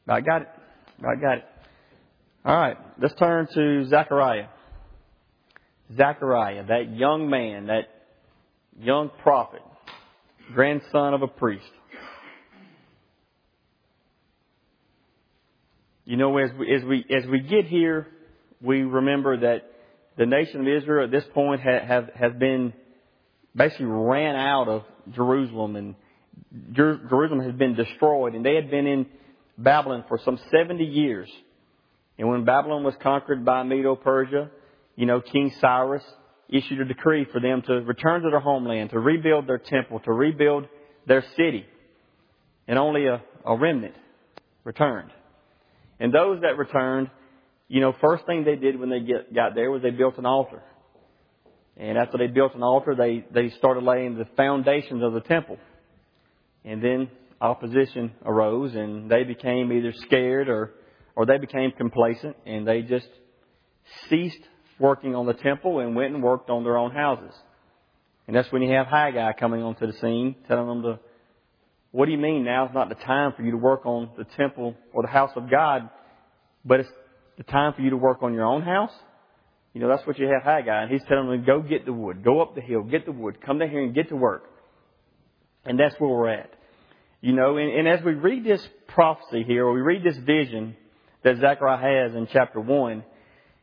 I got it. I got it. All right. Let's turn to Zechariah. Zechariah, that young man, that young prophet, grandson of a priest. You know, as we get here, we remember that the nation of Israel at this point has been basically ran out of Jerusalem, and Jerusalem has been destroyed, and they had been in Babylon for some 70 years. And when Babylon was conquered by Medo-Persia, you know, King Cyrus issued a decree for them to return to their homeland, to rebuild their temple, to rebuild their city. And only a remnant returned. And those that returned, you know, first thing they did when they got there was they built an altar. And after they built an altar, they started laying the foundations of the temple. And then opposition arose, and they became either scared or they became complacent, and they just ceased working on the temple and went and worked on their own houses. And that's when you have Haggai coming onto the scene, telling them what do you mean now is not the time for you to work on the temple or the house of God, but it's the time for you to work on your own house? You know, that's what you have Haggai. And he's telling them, go get the wood. Go up the hill. Get the wood. Come down here and get to work. And that's where we're at. You know, and as we read this prophecy here, or we read this vision that Zechariah has in chapter 1, in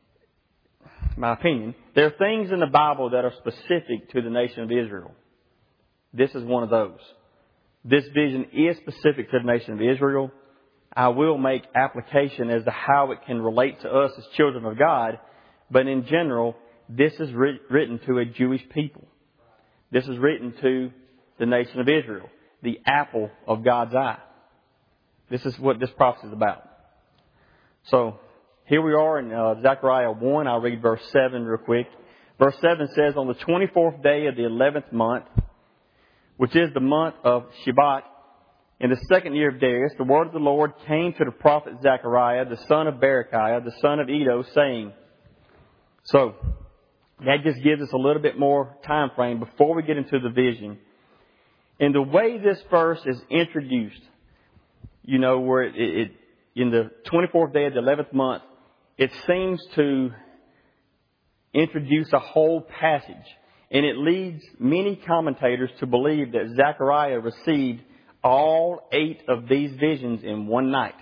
my opinion, there are things in the Bible that are specific to the nation of Israel. This is one of those. This vision is specific to the nation of Israel. I will make application as to how it can relate to us as children of God. But in general, this is written to a Jewish people. This is written to the nation of Israel, the apple of God's eye. This is what this prophecy is about. So, here we are in Zechariah 1. I'll read verse 7 real quick. Verse 7 says, on the 24th day of the 11th month, which is the month of Shebat, in the second year of Darius, the word of the Lord came to the prophet Zechariah, the son of Berechiah, the son of Iddo, saying. So, that just gives us a little bit more time frame before we get into the vision. And the way this verse is introduced, you know, where it in the 24th day of the 11th month, it seems to introduce a whole passage. And it leads many commentators to believe that Zechariah received all 8 of these visions in one night.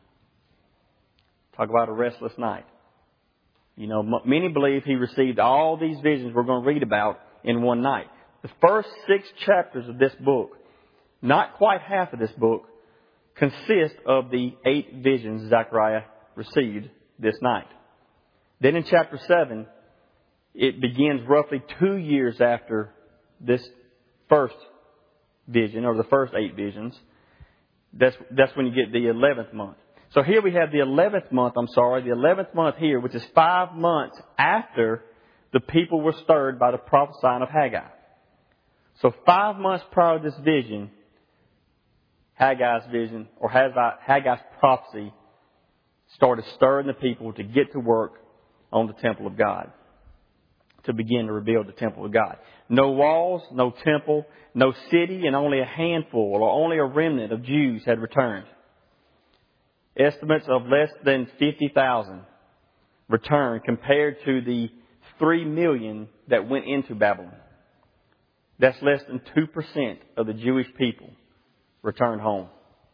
Talk about a restless night. You know, many believe he received all these visions we're going to read about in one night. The first 6 chapters of this book, not quite half of this book, consist of the 8 visions Zechariah received this night. Then in chapter 7, it begins roughly 2 years after this first vision, or the first 8 visions. That's when you get the 11th month. So here we have the 11th month, the 11th month here, which is 5 months after the people were stirred by the prophesying of Haggai. So 5 months prior to this vision, Haggai's vision, or Haggai's prophecy, started stirring the people to get to work on the temple of God, to begin to rebuild the temple of God. No walls, no temple, no city, and only a handful or only a remnant of Jews had returned. Estimates of less than 50,000 returned compared to the 3 million that went into Babylon. That's less than 2% of the Jewish people returned home.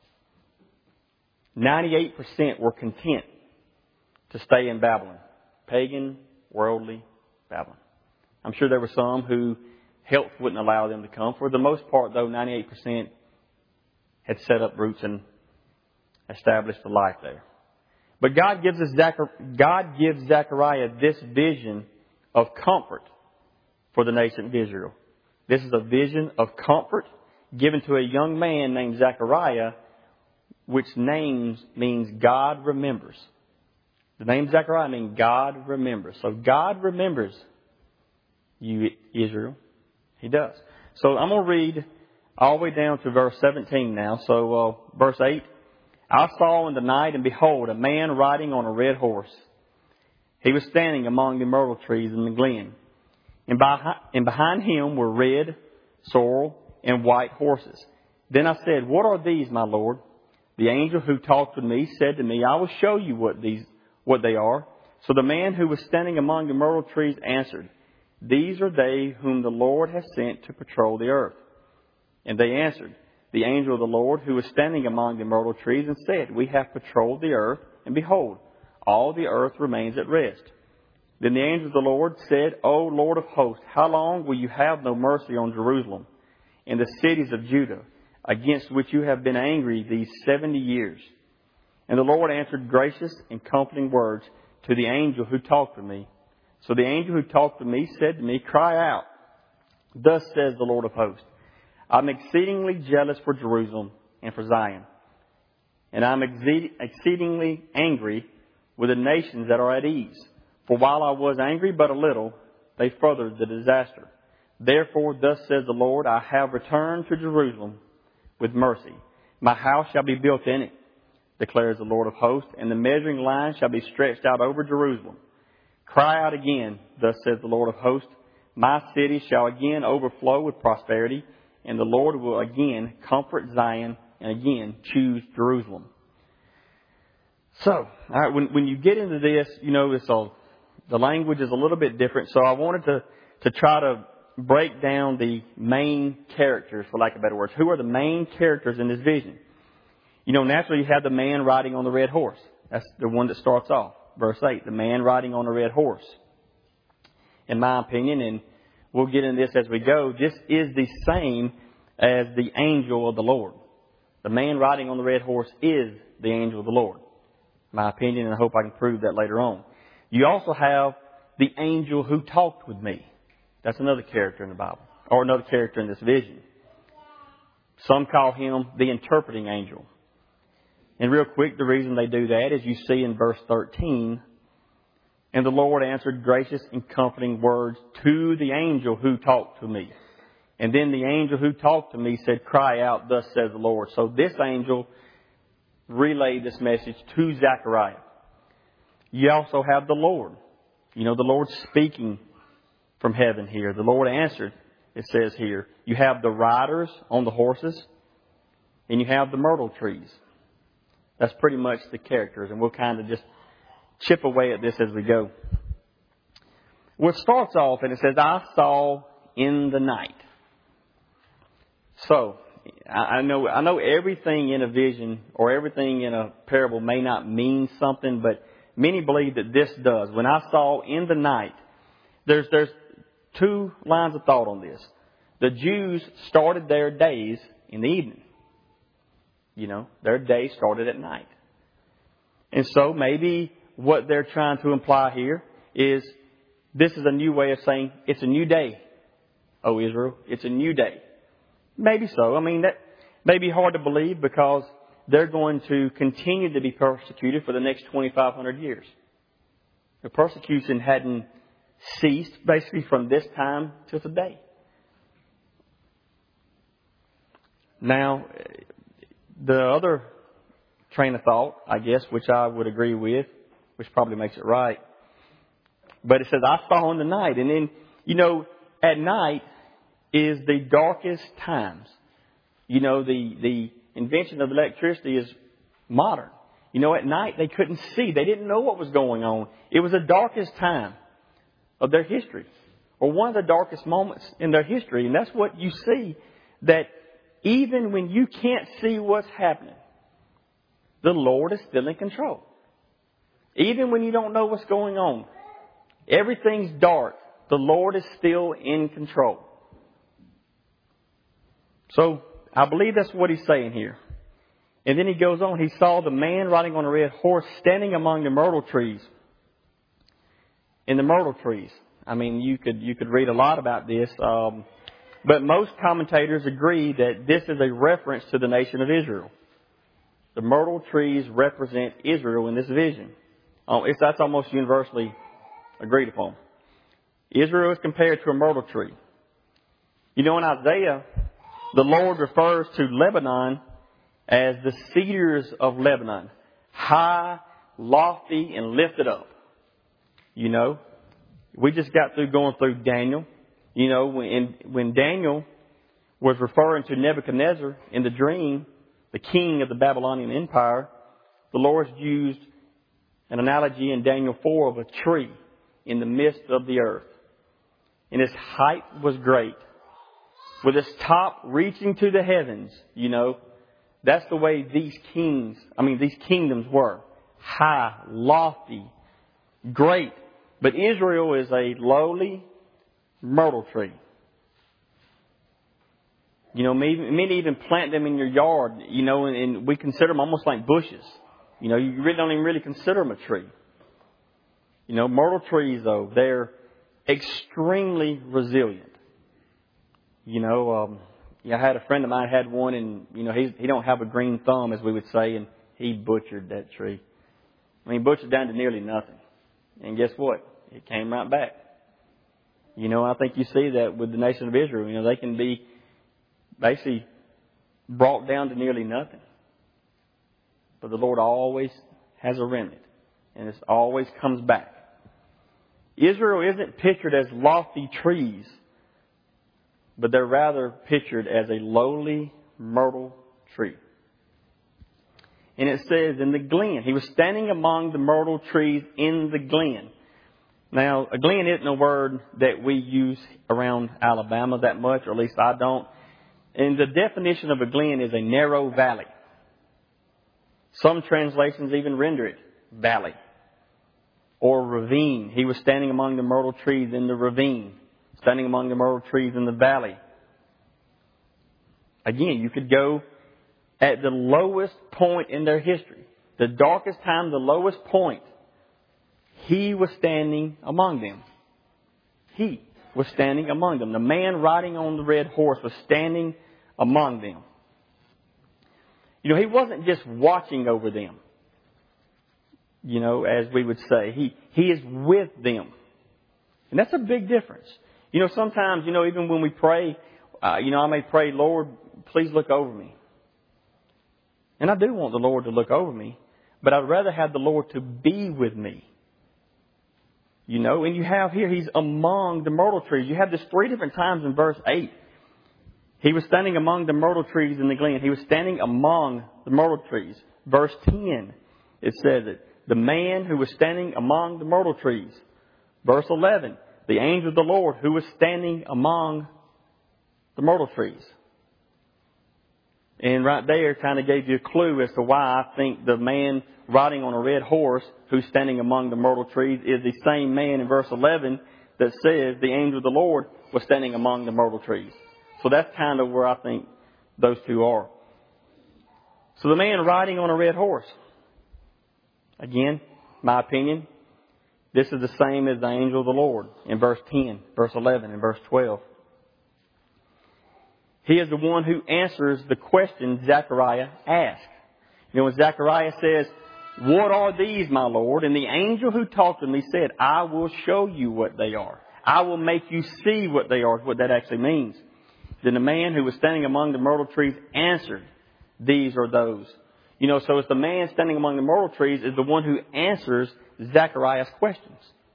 98% were content to stay in Babylon. Pagan, worldly Babylon. I'm sure there were some who health wouldn't allow them to come. For the most part, though, 98% had set up roots and established a life there. But God gives Zechariah this vision of comfort for the nation of Israel. This is a vision of comfort given to a young man named Zechariah, which means God remembers. The name Zechariah means God remembers. So God remembers you, Israel. He does. So I'm going to read all the way down to verse 17 now. So verse 8. I saw in the night, and behold, a man riding on a red horse. He was standing among the myrtle trees in the glen. And behind him were red, sorrel, and white horses. Then I said, what are these, my Lord? The angel who talked with me said to me, I will show you what they are. So the man who was standing among the myrtle trees answered, These are they whom the Lord has sent to patrol the earth. And they answered, The angel of the Lord who was standing among the myrtle trees and said, We have patrolled the earth, and behold, all the earth remains at rest. Then the angel of the Lord said, O Lord of hosts, how long will you have no mercy on Jerusalem and the cities of Judah, against which you have been angry these 70 years? And the Lord answered gracious and comforting words to the angel who talked with me. So the angel who talked with me said to me, Cry out, Thus says the Lord of hosts, I'm exceedingly jealous for Jerusalem and for Zion. And I'm exceedingly angry with the nations that are at ease. For while I was angry but a little, they furthered the disaster. Therefore, thus says the Lord, I have returned to Jerusalem with mercy. My house shall be built in it, declares the Lord of hosts, and the measuring line shall be stretched out over Jerusalem. Cry out again, thus says the Lord of hosts, my city shall again overflow with prosperity, and the Lord will again comfort Zion and again choose Jerusalem. So, all right, when you get into this, the language is a little bit different. So I wanted to try to break down the main characters, for lack of better words. Who are the main characters in this vision? Naturally you have the man riding on the red horse. That's the one that starts off. Verse 8, the man riding on a red horse. In my opinion, and we'll get into this as we go, this is the same as the angel of the Lord. The man riding on the red horse is the angel of the Lord. My opinion, and I hope I can prove that later on. You also have the angel who talked with me. That's another character in the Bible, or another character in this vision. Some call him the interpreting angel. And real quick, the reason they do that is you see in verse 13, and the Lord answered gracious and comforting words to the angel who talked to me. And then the angel who talked to me said, Cry out, thus says the Lord. So this angel relayed this message to Zechariah. You also have the Lord. The Lord speaking from heaven here. The Lord answered, it says here. You have the riders on the horses, and you have the myrtle trees. That's pretty much the characters, and we'll kind of just chip away at this as we go. Well, it starts off, and it says, I saw in the night. So, I know everything in a vision or everything in a parable may not mean something, but many believe that this does. When I saw in the night, there's two lines of thought on this. The Jews started their days in the evening. Their day started at night. And so maybe what they're trying to imply here is this is a new way of saying it's a new day, O Israel. It's a new day. Maybe so. That may be hard to believe because they're going to continue to be persecuted for the next 2,500 years. The persecution hadn't ceased basically from this time to today. Now, the other train of thought, I guess, which I would agree with, which probably makes it right, but it says, I saw in the night. And then, at night is the darkest times. The invention of electricity is modern. At night they couldn't see. They didn't know what was going on. It was the darkest time of their history, or one of the darkest moments in their history. And that's what you see, that even when you can't see what's happening, the Lord is still in control. Even when you don't know what's going on, everything's dark, the Lord is still in control. So, I believe that's what he's saying here. And then he goes on, he saw the man riding on a red horse standing among the myrtle trees. In the myrtle trees. You could read a lot about this. But most commentators agree that this is a reference to the nation of Israel. The myrtle trees represent Israel in this vision. That's almost universally agreed upon. Israel is compared to a myrtle tree. In Isaiah, the Lord refers to Lebanon as the cedars of Lebanon. High, lofty, and lifted up. We just got through going through Daniel. When Daniel was referring to Nebuchadnezzar in the dream, the king of the Babylonian Empire, the Lord used an analogy in Daniel 4 of a tree in the midst of the earth. And its height was great, with its top reaching to the heavens. That's the way these kingdoms were. High, lofty, great. But Israel is a lowly myrtle tree. Many even plant them in your yard, and we consider them almost like bushes. You really don't even really consider them a tree. Myrtle trees, though, they're extremely resilient. I had a friend of mine had one, and, he don't have a green thumb, as we would say, and he butchered that tree. Butchered down to nearly nothing. And guess what? It came right back. I think you see that with the nation of Israel. They can be basically brought down to nearly nothing. But the Lord always has a remnant. And it always comes back. Israel isn't pictured as lofty trees, but they're rather pictured as a lowly myrtle tree. And it says in the glen. He was standing among the myrtle trees in the glen. Now, a glen isn't a word that we use around Alabama that much, or at least I don't. And the definition of a glen is a narrow valley. Some translations even render it valley or ravine. He was standing among the myrtle trees in the ravine, standing among the myrtle trees in the valley. Again, you could go at the lowest point in their history, the darkest time, the lowest point. He was standing among them. He was standing among them. The man riding on the red horse was standing among them. He wasn't just watching over them, as we would say. He is with them. And that's a big difference. Sometimes, even when we pray, I may pray, Lord, please look over me. And I do want the Lord to look over me, but I'd rather have the Lord to be with me. And you have here, He's among the myrtle trees. You have this 3 different times in verse 8. He was standing among the myrtle trees in the glen. He was standing among the myrtle trees. Verse 10, it says it. The man who was standing among the myrtle trees. Verse 11, the angel of the Lord who was standing among the myrtle trees. And right there kind of gave you a clue as to why I think the man riding on a red horse who's standing among the myrtle trees is the same man in verse 11 that says the angel of the Lord was standing among the myrtle trees. So that's kind of where I think those two are. So the man riding on a red horse. Again, my opinion, this is the same as the angel of the Lord in verse 10, verse 11, and verse 12. He is the one who answers the question Zechariah asked. When Zechariah says, what are these, my Lord? And the angel who talked to me said, I will show you what they are. I will make you see what they are, what that actually means. Then the man who was standing among the myrtle trees answered, these are those. So it's the man standing among the myrtle trees is the one who answers Zechariah's questions.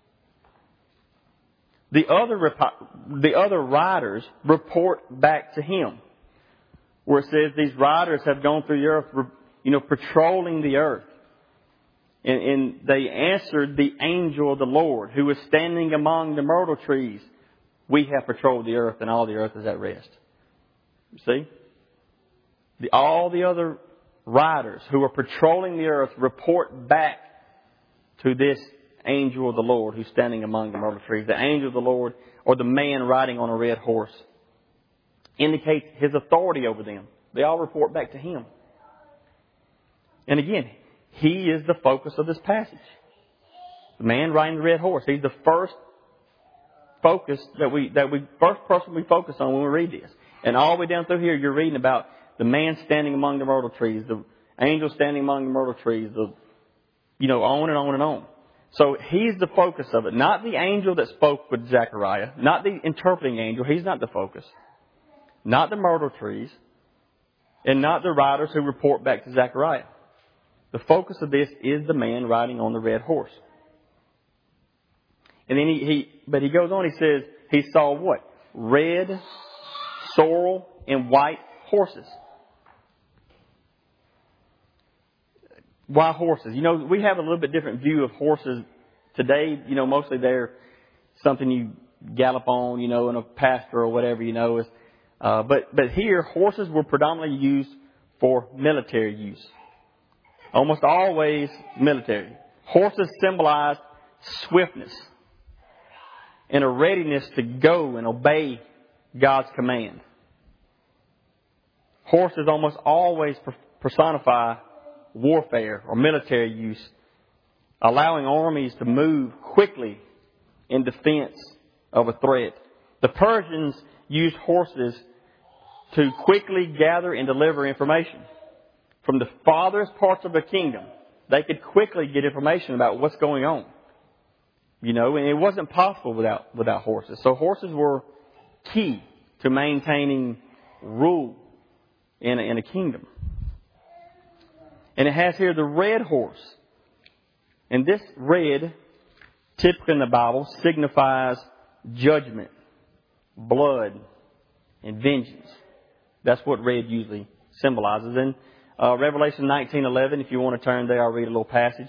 The other riders report back to him, where it says these riders have gone through the earth, patrolling the earth. And they answered the angel of the Lord, who was standing among the myrtle trees. We have patrolled the earth, and all the earth is at rest. You see? All the other riders who are patrolling the earth report back to this angel of the Lord who's standing among the myrtle trees. The angel of the Lord, or the man riding on a red horse, indicates his authority over them. They all report back to him. And again, he is the focus of this passage. The man riding the red horse. He's the first focus first person we focus on when we read this. And all the way down through here, you're reading about the man standing among the myrtle trees, the angel standing among the myrtle trees, on and on and on. So he's the focus of it. Not the angel that spoke with Zechariah. Not the interpreting angel. He's not the focus. Not the myrtle trees. And not the riders who report back to Zechariah. The focus of this is the man riding on the red horse. And then he goes on, he says, he saw what? Red, sorrel, and white horses. Why horses? You know, we have a little bit different view of horses today. You know, mostly they're something you gallop on, you know, in a pasture or whatever, you know. But here, horses were predominantly used for military use. Almost always military. Horses symbolize swiftness and a readiness to go and obey God's command. Horses almost always personify warfare or military use, allowing armies to move quickly in defense of a threat. The Persians used horses to quickly gather and deliver information. From the farthest parts of the kingdom, they could quickly get information about what's going on. You know, and it wasn't possible without horses. So horses were key to maintaining rule in a kingdom. And it has here the red horse. And this red, typically in the Bible, signifies judgment, blood, and vengeance. That's what red usually symbolizes. In Revelation 19:11, if you want to turn there, I'll read a little passage.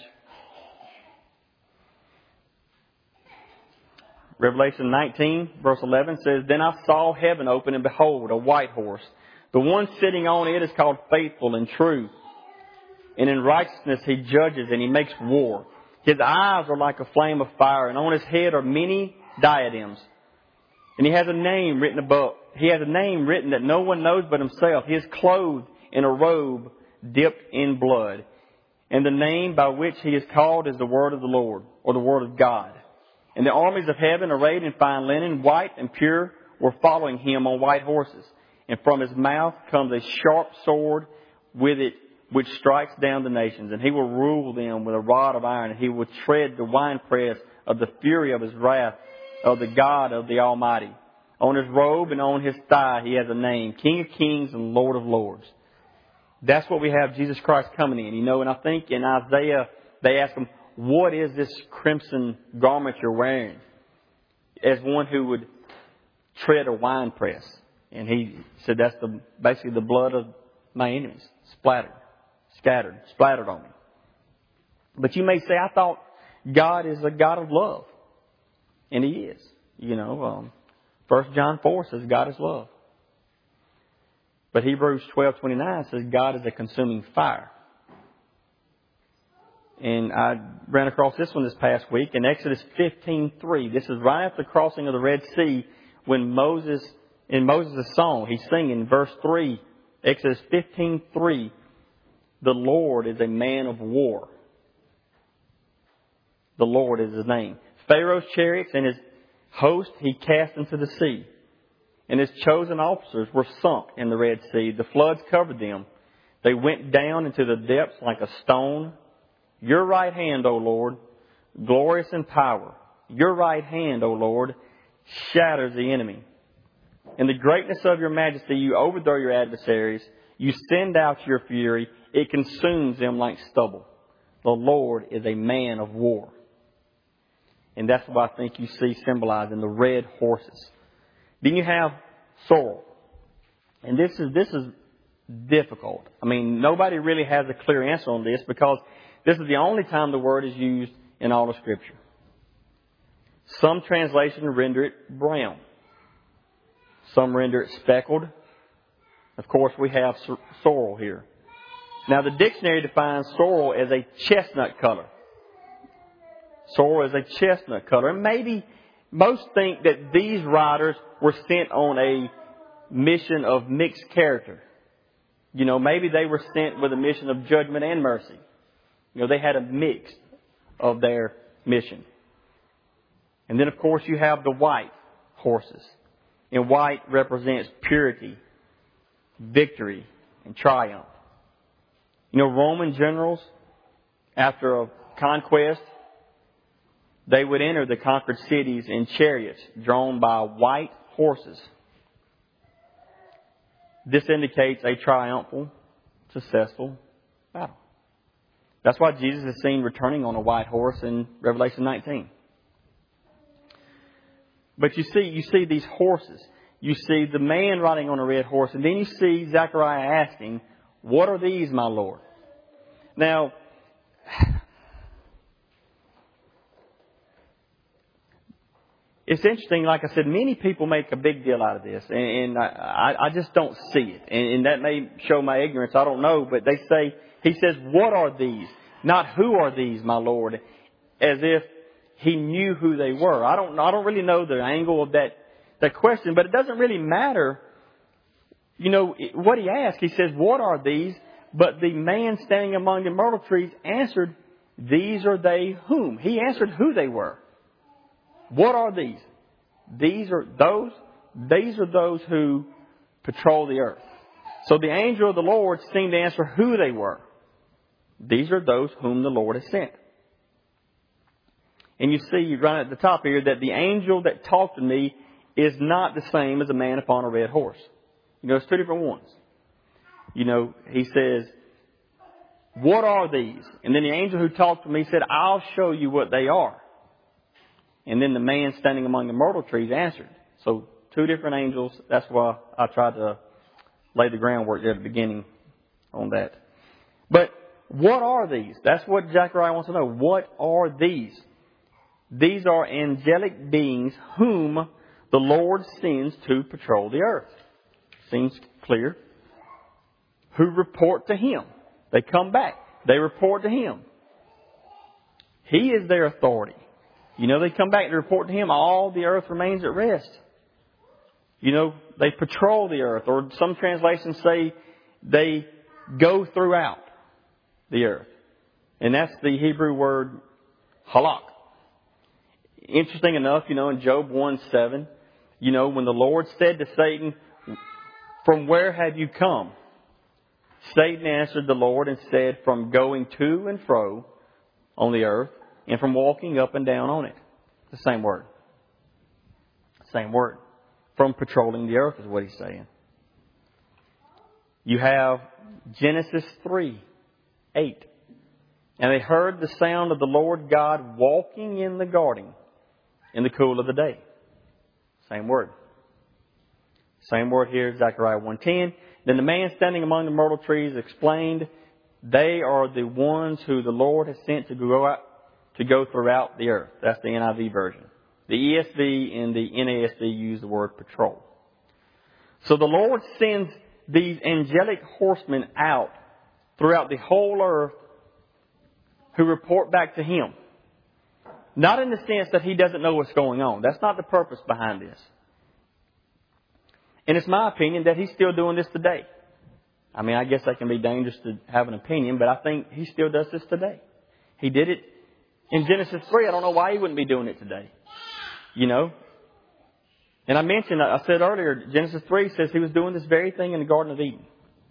Revelation 19, verse 11 says, "Then I saw heaven open, and behold, a white horse. The one sitting on it is called Faithful and True. And in righteousness he judges and he makes war. His eyes are like a flame of fire, and on his head are many diadems. And he has a name written above. He has a name written that no one knows but himself. He is clothed in a robe dipped in blood. And the name by which he is called is the Word of the Lord, or the Word of God. And the armies of heaven, arrayed in fine linen, white and pure, were following him on white horses. And from his mouth comes a sharp sword, with it which strikes down the nations. And he will rule them with a rod of iron. And he will tread the winepress of the fury of his wrath, of the God of the Almighty. On his robe and on his thigh he has a name, King of Kings and Lord of Lords." That's what we have Jesus Christ coming in. You know, and I think in Isaiah, they ask him, "What is this crimson garment you're wearing?" As one who would tread a winepress. And he said, "That's basically the blood of my enemies, splattered on me." But you may say, "I thought God is a God of love." And he is. You know, 1 John 4 says God is love. But Hebrews 12:29 says God is a consuming fire. And I ran across this one this past week in Exodus 15:3. This is right after the crossing of the Red Sea, when in Moses' song, he's singing verse 3, Exodus 15:3, "The Lord is a man of war." The Lord is his name. "Pharaoh's chariots and his host he cast into the sea. And his chosen officers were sunk in the Red Sea. The floods covered them. They went down into the depths like a stone. Your right hand, O Lord, glorious in power. Your right hand, O Lord, shatters the enemy. In the greatness of your majesty, you overthrow your adversaries. You send out your fury. It consumes them like stubble. The Lord is a man of war." And that's what I think you see symbolized in the red horses. Then you have sorrel. And this is difficult. I mean, nobody really has a clear answer on this, because this is the only time the word is used in all of Scripture. Some translations render it brown. Some render it speckled. Of course, we have sorrel here. Now, the dictionary defines sorrel as a chestnut color. Sorrel is a chestnut color. And maybe most think that these riders were sent on a mission of mixed character. You know, maybe they were sent with a mission of judgment and mercy. You know, they had a mix of their mission. And then, of course, you have the white horses. And white represents purity, victory, and triumph. You know, Roman generals, after a conquest, they would enter the conquered cities in chariots drawn by white horses. This indicates a triumphal, successful battle. That's why Jesus is seen returning on a white horse in Revelation 19. But you see these horses. You see the man riding on a red horse, and then you see Zechariah asking, "What are these, my Lord?" Now, It's interesting, like I said, many people make a big deal out of this, and I just don't see it. And that may show my ignorance, I don't know, but they say, he says, what are these? Not who are these, my Lord, as if he knew who they were. I don't really know the angle of that question, but it doesn't really matter. You know, what he asked, he says, what are these? But the man standing among the myrtle trees answered, these are they whom? He answered who they were. What are these? These are those who patrol the earth. So the angel of the Lord seemed to answer who they were. These are those whom the Lord has sent. And you see, right at the top here, that the angel that talked to me is not the same as a man upon a red horse. You know, it's two different ones. You know, he says, what are these? And then the angel who talked to me said, I'll show you what they are. And then the man standing among the myrtle trees answered. So two different angels. That's why I tried to lay the groundwork there at the beginning on that. But what are these? That's what Zechariah wants to know. What are these? These are angelic beings whom the Lord sends to patrol the earth. Seems clear. Who report to Him. They come back. They report to Him. He is their authority. You know, they come back to report to Him. All the earth remains at rest. You know, they patrol the earth. Or some translations say they go throughout the earth. And that's the Hebrew word halak. Interesting enough, you know, in Job 1:7, you know, when the Lord said to Satan, from where have you come? Satan answered the Lord and said, from going to and fro on the earth and from walking up and down on it. The same word. Same word. From patrolling the earth is what he's saying. You have Genesis 3:8. And they heard the sound of the Lord God walking in the garden in the cool of the day. Same word. Same word here, Zechariah 1:10. Then the man standing among the myrtle trees explained, they are the ones who the Lord has sent to go throughout the earth. That's the NIV version. The ESV and the NASB use the word patrol. So the Lord sends these angelic horsemen out throughout the whole earth who report back to Him. Not in the sense that He doesn't know what's going on. That's not the purpose behind this. And it's my opinion that He's still doing this today. I mean, I guess that can be dangerous to have an opinion, but I think He still does this today. He did it in Genesis 3. I don't know why He wouldn't be doing it today. You know? And I said earlier, Genesis 3 says He was doing this very thing in the Garden of Eden.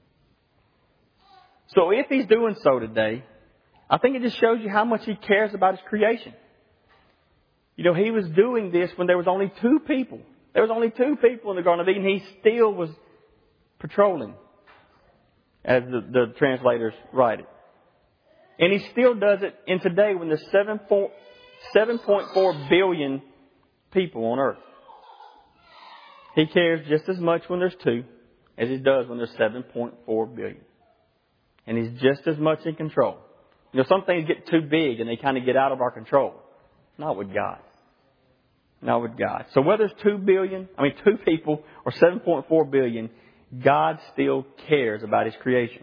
So if He's doing so today, I think it just shows you how much He cares about His creation. You know, He was doing this when there was only two people. There was only two people in the Garden of Eden. He still was patrolling, as the translators write it. And He still does it in today when there's 7.4 billion people on earth. He cares just as much when there's two as He does when there's 7.4 billion. And He's just as much in control. You know, some things get too big and they kind of get out of our control. Not with God. Not with God. So whether it's 2 people or 7.4 billion, God still cares about His creation.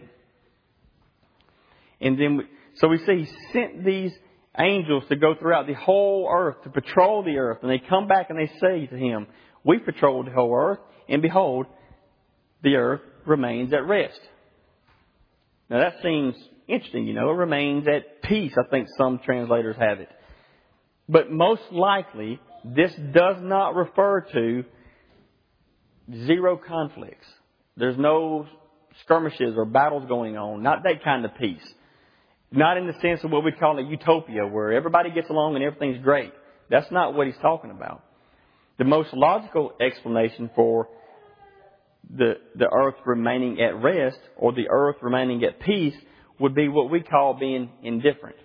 And then, so we see He sent these angels to go throughout the whole earth, to patrol the earth. And they come back and they say to Him, we patrolled the whole earth, and behold, the earth remains at rest. Now that seems interesting, you know. It remains at peace, I think some translators have it. But most likely, this does not refer to zero conflicts. There's no skirmishes or battles going on. Not that kind of peace. Not in the sense of what we call a utopia, where everybody gets along and everything's great. That's not what He's talking about. The most logical explanation for the earth remaining at rest or the earth remaining at peace would be what we call being indifferent.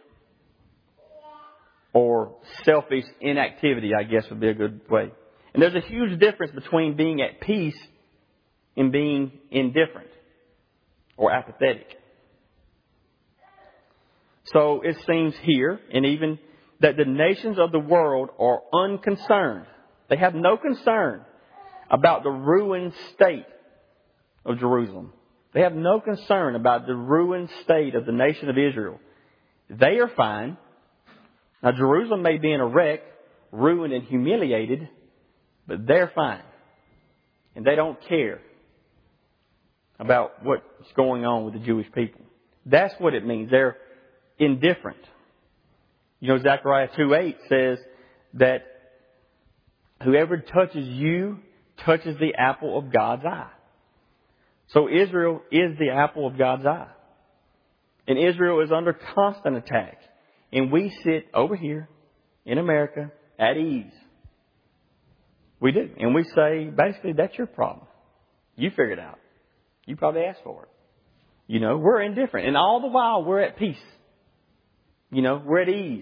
Or selfish inactivity, I guess would be a good way. And there's a huge difference between being at peace and being indifferent or apathetic. So it seems here, and even that the nations of the world are unconcerned. They have no concern about the ruined state of Jerusalem. They have no concern about the ruined state of the nation of Israel. They are fine. Now, Jerusalem may be in a wreck, ruined and humiliated, but they're fine. And they don't care about what's going on with the Jewish people. That's what it means. They're indifferent. You know, Zechariah 2:8 says that whoever touches you touches the apple of God's eye. So Israel is the apple of God's eye. And Israel is under constant attack. And we sit over here in America at ease. We do. And we say, basically, that's your problem. You figure it out. You probably asked for it. You know, we're indifferent. And all the while, we're at peace. You know, we're at ease.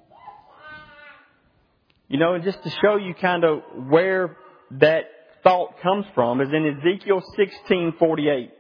You know, and just to show you kind of where that thought comes from is in Ezekiel 16:48.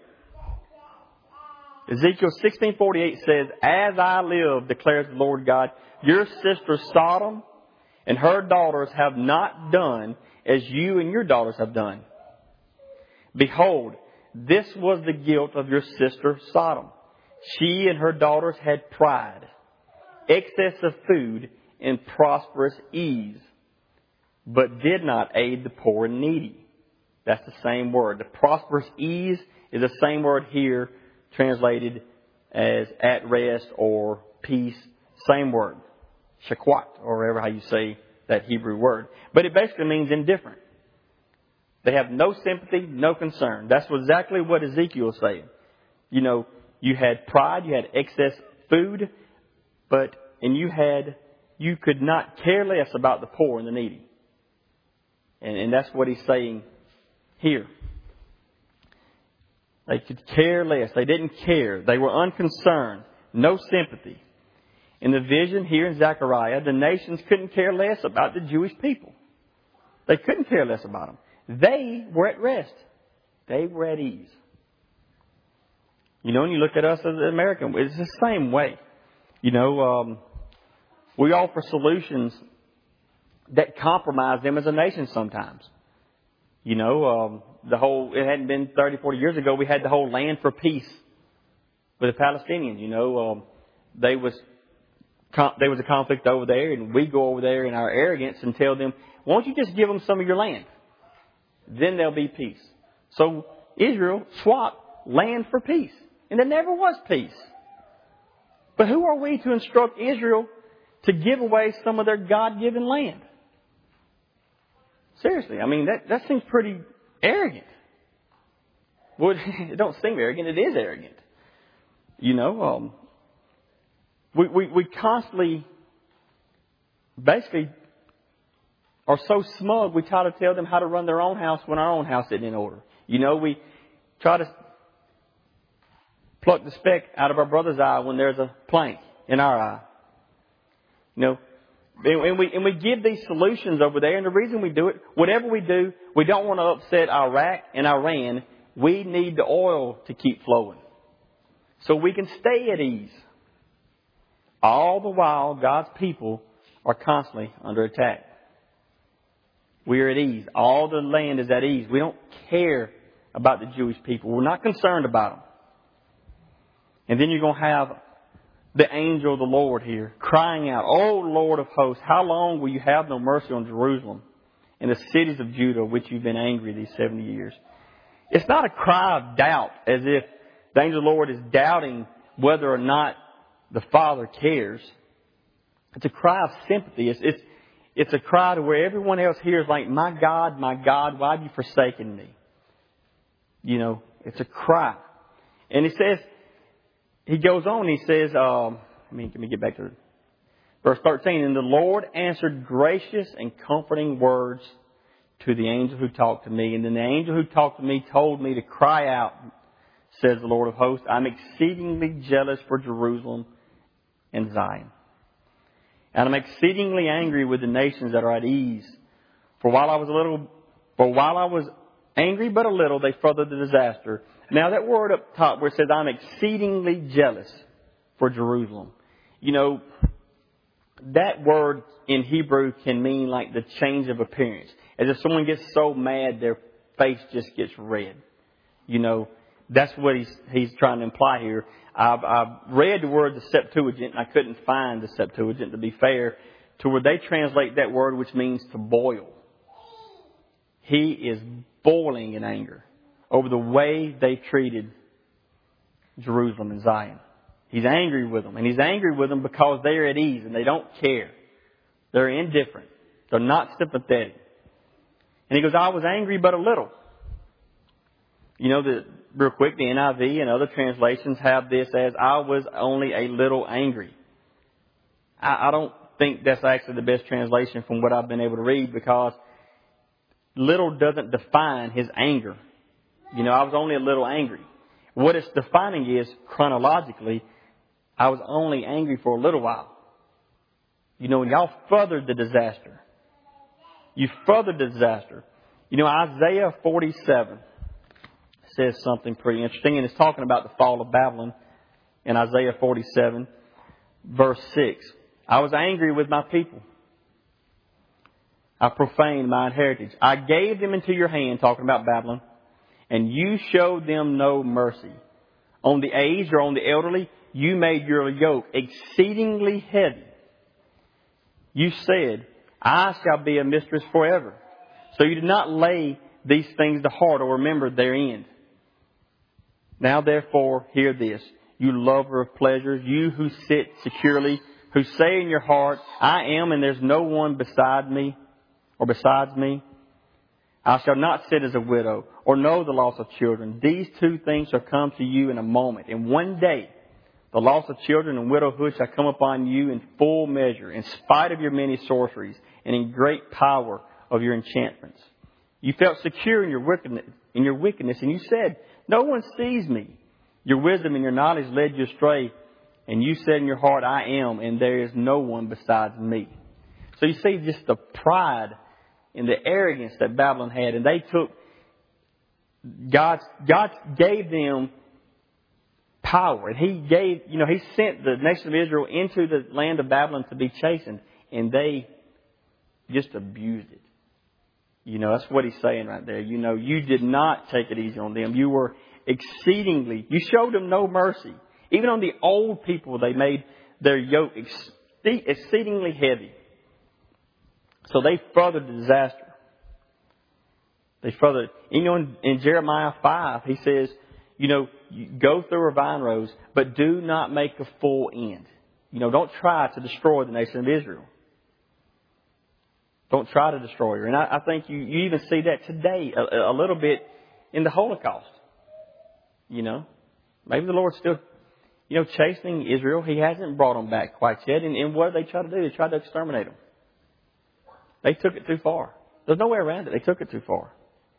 Ezekiel 16:48 says, "As I live, declares the Lord God, your sister Sodom and her daughters have not done as you and your daughters have done. Behold, this was the guilt of your sister Sodom. She and her daughters had pride, excess of food, and prosperous ease, but did not aid the poor and needy." That's the same word. The prosperous ease is the same word here translated as at rest or peace. Same word. Shakwat, or whatever how you say that Hebrew word. But it basically means indifferent. They have no sympathy, no concern. That's exactly what Ezekiel is saying. You know, you had pride, you had excess food, and you could not care less about the poor and the needy. And that's what he's saying here. They could care less. They didn't care. They were unconcerned. No sympathy. In the vision here in Zechariah, the nations couldn't care less about the Jewish people. They couldn't care less about them. They were at rest. They were at ease. You know, when you look at us as Americans, it's the same way. You know, we offer solutions that compromise them as a nation sometimes. You know, it hadn't been 30, 40 years ago, we had the whole land for peace with the Palestinians. You know, there was a conflict over there, and we go over there in our arrogance and tell them, why don't you just give them some of your land? Then there'll be peace. So Israel swapped land for peace. And there never was peace. But who are we to instruct Israel to give away some of their God-given land? Seriously, I mean, that seems pretty arrogant. Well, it don't seem arrogant. It is arrogant. You know, we constantly, basically, are so smug, we try to tell them how to run their own house when our own house isn't in order. You know, we try to pluck the speck out of our brother's eye when there's a plank in our eye. You know, and we give these solutions over there, and the reason we do it, whatever we do, we don't want to upset Iraq and Iran. We need the oil to keep flowing so we can stay at ease. All the while, God's people are constantly under attack. We are at ease. All the land is at ease. We don't care about the Jewish people. We're not concerned about them. And then you're going to have the angel of the Lord here crying out, "O Lord of hosts, how long will you have no mercy on Jerusalem and the cities of Judah, which you've been angry these 70 years?" It's not a cry of doubt, as if the angel of the Lord is doubting whether or not the Father cares. It's a cry of sympathy. It's a cry to where everyone else hears like, my God, why have you forsaken me?" You know, it's a cry. And he goes on, he says, let me get back to verse 13. "And the Lord answered gracious and comforting words to the angel who talked to me. And then the angel who talked to me told me to cry out, says the Lord of hosts, I'm exceedingly jealous for Jerusalem and Zion. And I'm exceedingly angry with the nations that are at ease. For while I was angry but a little, they furthered the disaster." Now that word up top where it says, "I'm exceedingly jealous for Jerusalem." You know, that word in Hebrew can mean like the change of appearance. As if someone gets so mad their face just gets red. You know, that's what he's trying to imply here. I've read the word the Septuagint, and I couldn't find the Septuagint, to be fair, to where they translate that word, which means to boil. He is boiling in anger over the way they treated Jerusalem and Zion. He's angry with them. And he's angry with them because they're at ease and they don't care. They're indifferent. They're not sympathetic. And he goes, I was angry but a little. You know, real quick, the NIV and other translations have this as, I was only a little angry. I don't think that's actually the best translation from what I've been able to read, because little doesn't define his anger. You know, I was only a little angry. What it's defining is, chronologically, I was only angry for a little while. You know, y'all furthered the disaster. You furthered the disaster. You know, Isaiah 47 says something pretty interesting, and it's talking about the fall of Babylon in Isaiah 47, verse 6. I was angry with my people. I profaned my heritage. I gave them into your hand, talking about Babylon, and you showed them no mercy. On the aged or on the elderly, you made your yoke exceedingly heavy. You said, I shall be a mistress forever. So you did not lay these things to heart or remember their end. Now therefore, hear this, you lover of pleasures, you who sit securely, who say in your heart, I am and there's no one beside me or besides me. I shall not sit as a widow or know the loss of children. These two things shall come to you in a moment. In one day, the loss of children and widowhood shall come upon you in full measure, in spite of your many sorceries and in great power of your enchantments. You felt secure in your wickedness, and you said, no one sees me. Your wisdom and your knowledge led you astray, and you said in your heart, I am, and there is no one besides me. So you see just the pride and the arrogance that Babylon had, and they took God gave them power, and He sent the nation of Israel into the land of Babylon to be chastened, and they just abused it. You know, that's what he's saying right there. You know, you did not take it easy on them. You were you showed them no mercy. Even on the old people, they made their yoke exceedingly heavy. So they furthered the disaster. They furthered. You know, in Jeremiah 5, he says, you know, you go through a vine rows, but do not make a full end. You know, don't try to destroy the nation of Israel. Don't try to destroy her. And I think you even see that today a little bit in the Holocaust. You know, maybe the Lord's still, chastening Israel. He hasn't brought them back quite yet. And what did they try to do? They tried to exterminate them. They took it too far. There's no way around it. They took it too far.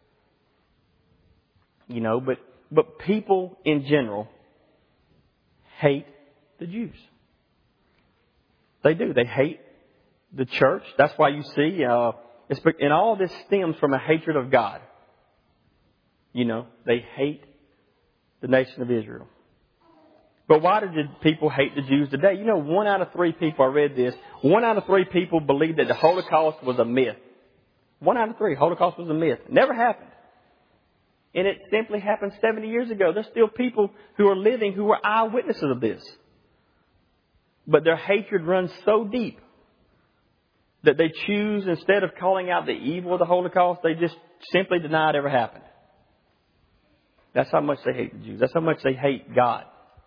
You know, but people in general hate the Jews. They do. They hate the church. That's why you see, and all this stems from a hatred of God. You know, they hate the nation of Israel. But why did people hate the Jews today? You know, 1 out of 3 people, I read this, 1 out of 3 people believe that the Holocaust was a myth. 1 out of 3, Holocaust was a myth. It never happened. And it simply happened 70 years ago. There's still people who are living who were eyewitnesses of this. But their hatred runs so deep that they choose, instead of calling out the evil of the Holocaust, they just simply deny it ever happened. That's how much they hate the Jews. That's how much they hate God.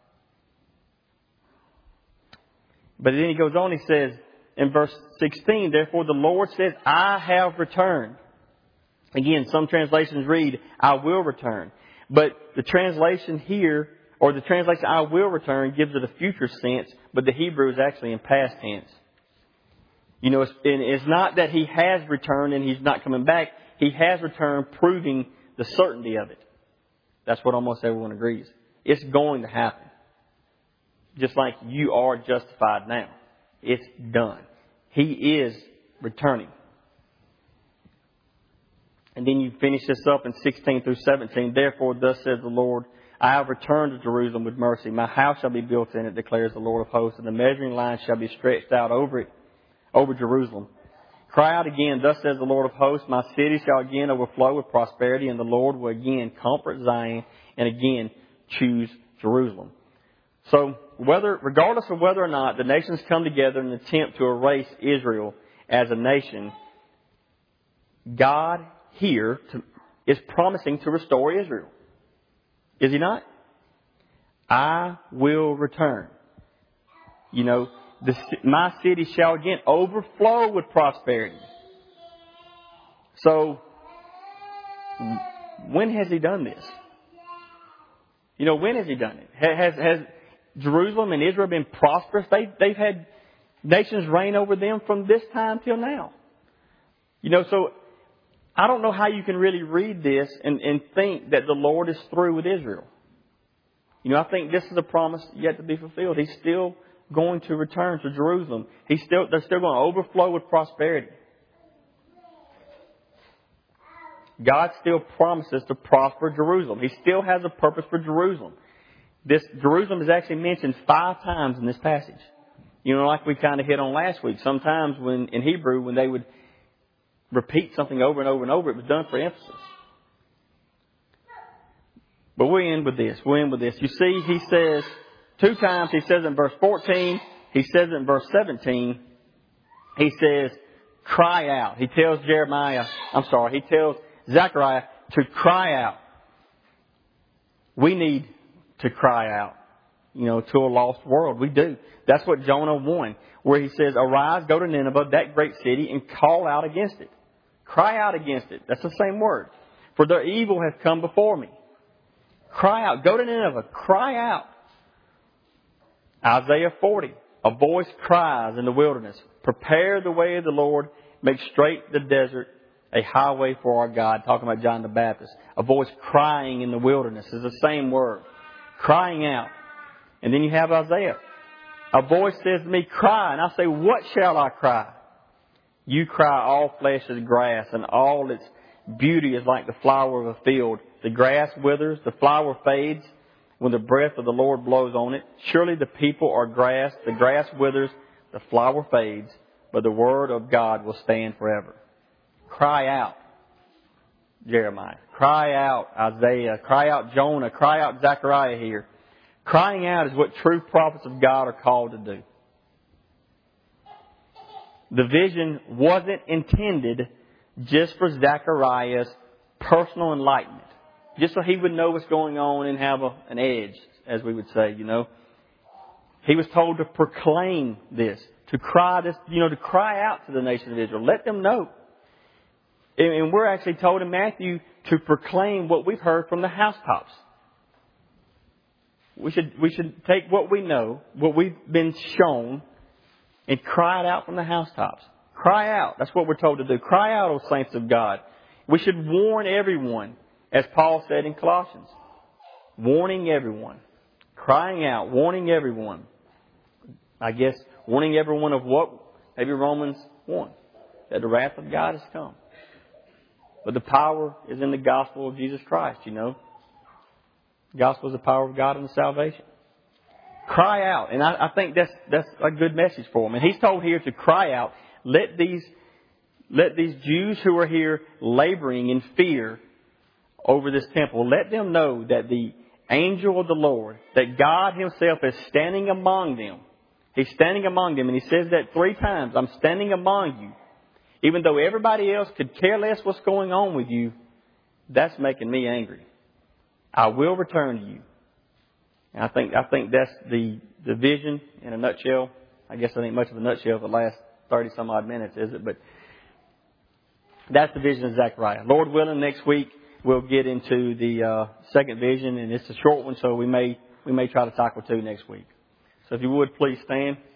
But then he goes on, he says in verse 16, therefore the Lord says, I have returned. Again, some translations read, I will return. But the translation here, or the translation I will return, gives it a future sense, but the Hebrew is actually in past tense. You know, it's not that He has returned and He's not coming back. He has returned, proving the certainty of it. That's what almost everyone agrees. It's going to happen. Just like you are justified now. It's done. He is returning. And then you finish this up in 16 through 17. Therefore, thus says the Lord, I have returned to Jerusalem with mercy. My house shall be built in it, declares the Lord of hosts, and the measuring line shall be stretched out over it, over Jerusalem. Cry out again, thus says the Lord of hosts, my city shall again overflow with prosperity, and the Lord will again comfort Zion and again choose Jerusalem. So, regardless of whether or not the nations come together in an attempt to erase Israel as a nation, God here is promising to restore Israel. Is He not? I will return. You know, my city shall again overflow with prosperity. So, when has He done this? You know, when has He done it? Has Jerusalem and Israel been prosperous? They've had nations reign over them from this time till now. You know, so I don't know how you can really read this and think that the Lord is through with Israel. You know, I think this is a promise yet to be fulfilled. He's still going to return to Jerusalem. They're still going to overflow with prosperity. God still promises to prosper Jerusalem. He still has a purpose for Jerusalem. This Jerusalem is actually mentioned 5 times in this passage. You know, like we kind of hit on last week. Sometimes in Hebrew, when they would repeat something over and over and over, it was done for emphasis. But we'll end with this. You see, He says 2 times. He says in verse 14. He says in verse 17. He says, cry out. He tells Zechariah to cry out. We need to cry out, you know, to a lost world. We do. That's what Jonah 1, where he says, arise, go to Nineveh, that great city, and call out against it. Cry out against it. That's the same word. For their evil has come before me. Cry out. Go to Nineveh. Cry out. Isaiah 40. A voice cries in the wilderness. Prepare the way of the Lord. Make straight the desert a highway for our God. Talking about John the Baptist. A voice crying in the wilderness is the same word. Crying out. And then you have Isaiah. A voice says to me, cry. And I say, what shall I cry? You cry, all flesh is grass, and all its beauty is like the flower of a field. The grass withers, the flower fades when the breath of the Lord blows on it. Surely the people are grass. The grass withers, the flower fades, but the word of God will stand forever. Cry out, Jeremiah. Cry out, Isaiah. Cry out, Jonah. Cry out, Zechariah here. Crying out is what true prophets of God are called to do. The vision wasn't intended just for Zechariah's personal enlightenment. Just so he would know what's going on and have an edge, as we would say, you know. He was told to proclaim this, to cry out to the nation of Israel. Let them know. And we're actually told in Matthew to proclaim what we've heard from the housetops. We should take what we know, what we've been shown, and cry it out from the housetops. Cry out. That's what we're told to do. Cry out, O saints of God. We should warn everyone, as Paul said in Colossians. Warning everyone. Crying out. Warning everyone. I guess warning everyone of what? Maybe Romans 1. That the wrath of God has come. But the power is in the gospel of Jesus Christ, you know. The gospel is the power of God unto salvation. Cry out. And I think that's a good message for him. And he's told here to cry out. Let these Jews who are here laboring in fear over this temple, let them know that the angel of the Lord, that God Himself is standing among them. He's standing among them. And He says that 3 times. I'm standing among you. Even though everybody else could care less what's going on with you, that's making me angry. I will return to you. And I think that's the vision in a nutshell. I guess it ain't much of a nutshell for the last 30 some odd minutes, is it? But that's the vision of Zechariah. Lord willing, next week we'll get into the second vision, and it's a short one, so we may try to tackle 2 next week. So if you would, please stand.